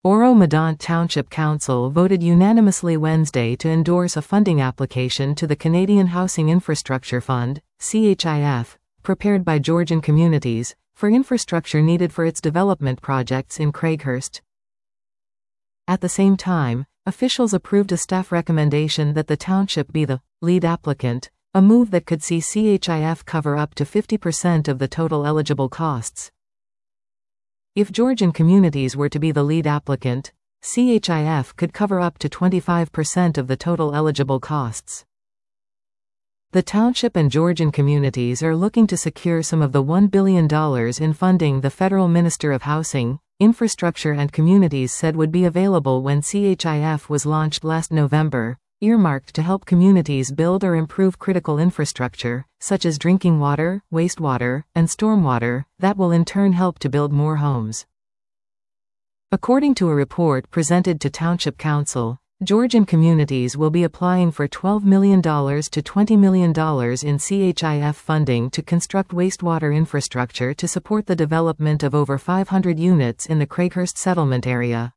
Oro-Medonte Township Council voted unanimously Wednesday to endorse a funding application to the Canadian Housing Infrastructure Fund, CHIF, prepared by Georgian Communities, for infrastructure needed for its development projects in Craighurst. At the same time, officials approved a staff recommendation that the township be the lead applicant, a move that could see CHIF cover up to 50% of the total eligible costs. If Georgian Communities were to be the lead applicant, CHIF could cover up to 25% of the total eligible costs. The township and Georgian Communities are looking to secure some of the $1 billion in funding the Federal Minister of Housing, Infrastructure and Communities said would be available when CHIF was launched last November, earmarked to help communities build or improve critical infrastructure, such as drinking water, wastewater, and stormwater, that will in turn help to build more homes. According to a report presented to Township Council, Georgian Communities will be applying for $12 million to $20 million in CHIF funding to construct wastewater infrastructure to support the development of over 500 units in the Craighurst settlement area.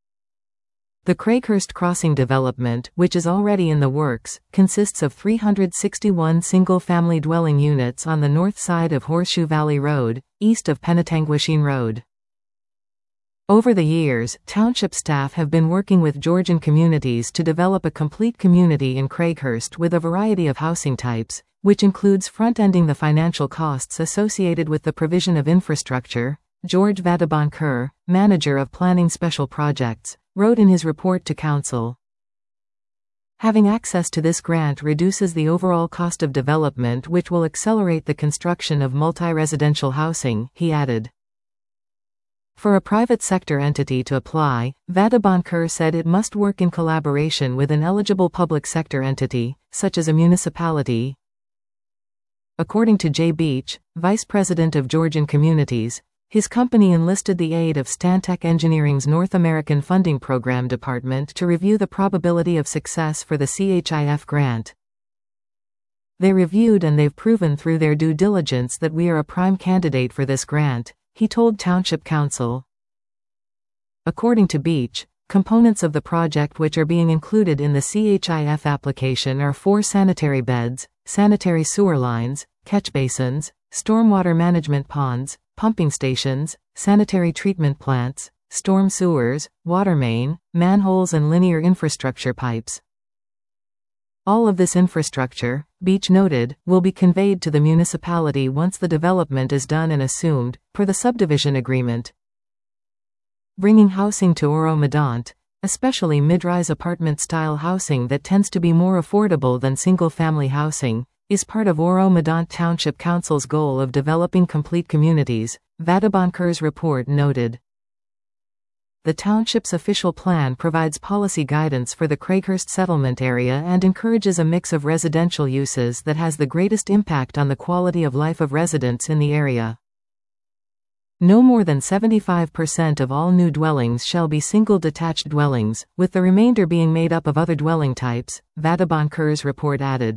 The Craighurst Crossing development, which is already in the works, consists of 361 single-family dwelling units on the north side of Horseshoe Valley Road, east of Penetanguishene Road. Over the years, township staff have been working with Georgian Communities to develop a complete community in Craighurst with a variety of housing types, which includes front-ending the financial costs associated with the provision of infrastructure. George Vadabankar, manager of Planning Special Projects, wrote in his report to Council. Having access to this grant reduces the overall cost of development, which will accelerate the construction of multi-residential housing, he added. For a private sector entity to apply, Vadabankar said it must work in collaboration with an eligible public sector entity, such as a municipality. According to Jay Beach, vice president of Georgian Communities, his company enlisted the aid of Stantec Engineering's North American Funding Program Department to review the probability of success for the CHIF grant. They reviewed and they've proven through their due diligence that we are a prime candidate for this grant, he told Township Council. According to Beach, components of the project which are being included in the CHIF application are 4 sanitary beds, sanitary sewer lines, catch basins, stormwater management ponds, pumping stations, sanitary treatment plants, storm sewers, water main, manholes and linear infrastructure pipes. All of this infrastructure, Beach noted, will be conveyed to the municipality once the development is done and assumed, per the subdivision agreement. Bringing housing to Oro-Medonte, especially mid-rise apartment-style housing that tends to be more affordable than single-family housing, is part of Oro-Medonte Township Council's goal of developing complete communities, Vadabankar's report noted. The township's official plan provides policy guidance for the Craighurst settlement area and encourages a mix of residential uses that has the greatest impact on the quality of life of residents in the area. No more than 75% of all new dwellings shall be single detached dwellings, with the remainder being made up of other dwelling types, Vadabankar's report added.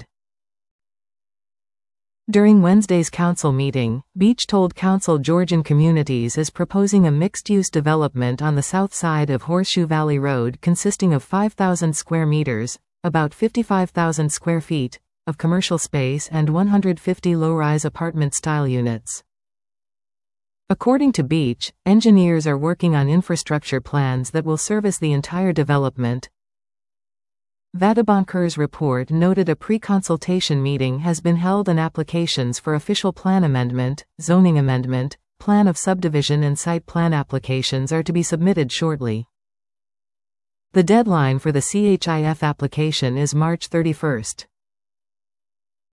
During Wednesday's council meeting, Beach told Council Georgian Communities is proposing a mixed-use development on the south side of Horseshoe Valley Road consisting of 5,000 square meters, about 55,000 square feet, of commercial space and 150 low-rise apartment-style units. According to Beach, engineers are working on infrastructure plans that will service the entire development. Vadabankar's report noted a pre-consultation meeting has been held and applications for official plan amendment, zoning amendment, plan of subdivision and site plan applications are to be submitted shortly. The deadline for the CHIF application is March 31st.